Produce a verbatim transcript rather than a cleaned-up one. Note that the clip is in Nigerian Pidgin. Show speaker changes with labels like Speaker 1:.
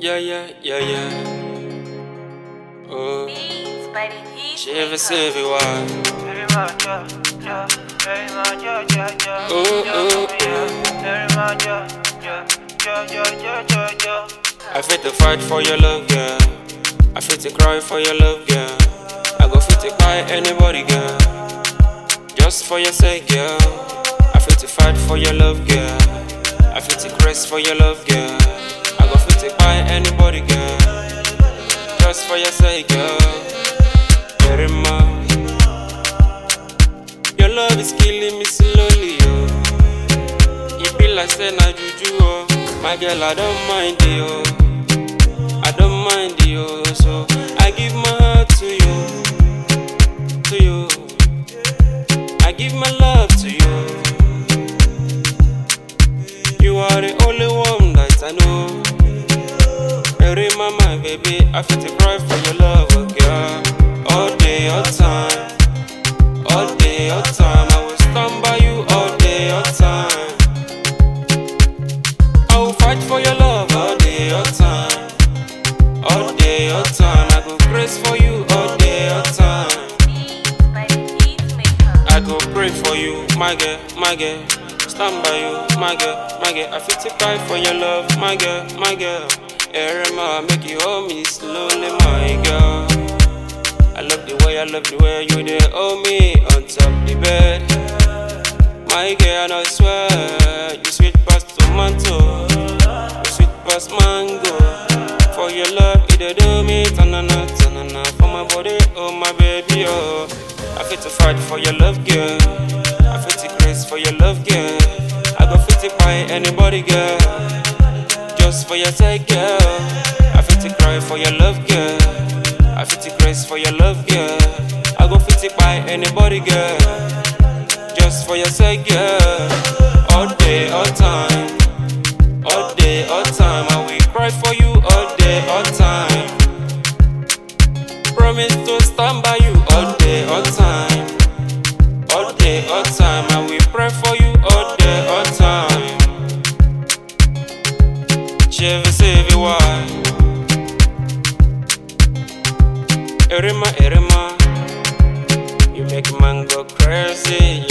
Speaker 1: Yeah, yeah, yeah, yeah. Oh,
Speaker 2: Beats by the Heat
Speaker 1: Chevy
Speaker 2: Maker.
Speaker 1: Sylvie, why?
Speaker 3: Very much, yeah, yeah, very much, yeah, yeah, yeah.
Speaker 1: Oh,
Speaker 3: Yeah,
Speaker 1: oh,
Speaker 3: yeah,
Speaker 1: oh.
Speaker 3: very much, yeah, yeah, yeah, yeah, yeah, yeah, yeah.
Speaker 1: I fit to fight for your love, girl. I fit to cry for your love, girl. I go fit to buy anybody, girl. Just for your sake, girl. I fit to fight for your love, girl. I fit to crest for your love, girl. I go fit to buy anybody, girl. Just for your sake, girl. Very much. Your love is killing me slowly, yo. It be like saying na juju, oh. My girl, I don't mind it, yo. I don't mind it, yo. So I give my heart to you, to you. I give my love to you. You are the only one that I know. Every mama, baby, I feel to cry for your love, oh girl. All day, all time, all day, all time. I will stand by you all day, all time. I will fight for your love all day, all time, all day, all time. I go praise for you all day, all time.
Speaker 2: Beats by the Heat Maker.
Speaker 1: I go pray for you, my girl, my girl. Stand by you, my girl, my girl. I feel to cry for your love, my girl, my girl. Erema, make you hold me slowly, my girl. I love the way, I love the way you there hold me on top the bed. My girl, and I swear, you sweet past tomato, you sweet past mango. For your love, it dey do me tanana, tanana. For my body, oh my baby, oh. I fit to fight for your love, girl. I fit to craze for your love, girl. I go fit to buy anybody, girl. Just for your sake, girl. I fit to cry for your love, girl. I fit to craze for your love, girl. I go fit to buy anybody, girl. Just for your sake, girl. All day, all time, all day, all time. I will cry for you all day, all time. Promise to stand by you all day, all time, all day, all time. I will pray for you all day, all time. Chevy Sylvie, why? Erema, Erema, you make man go crazy.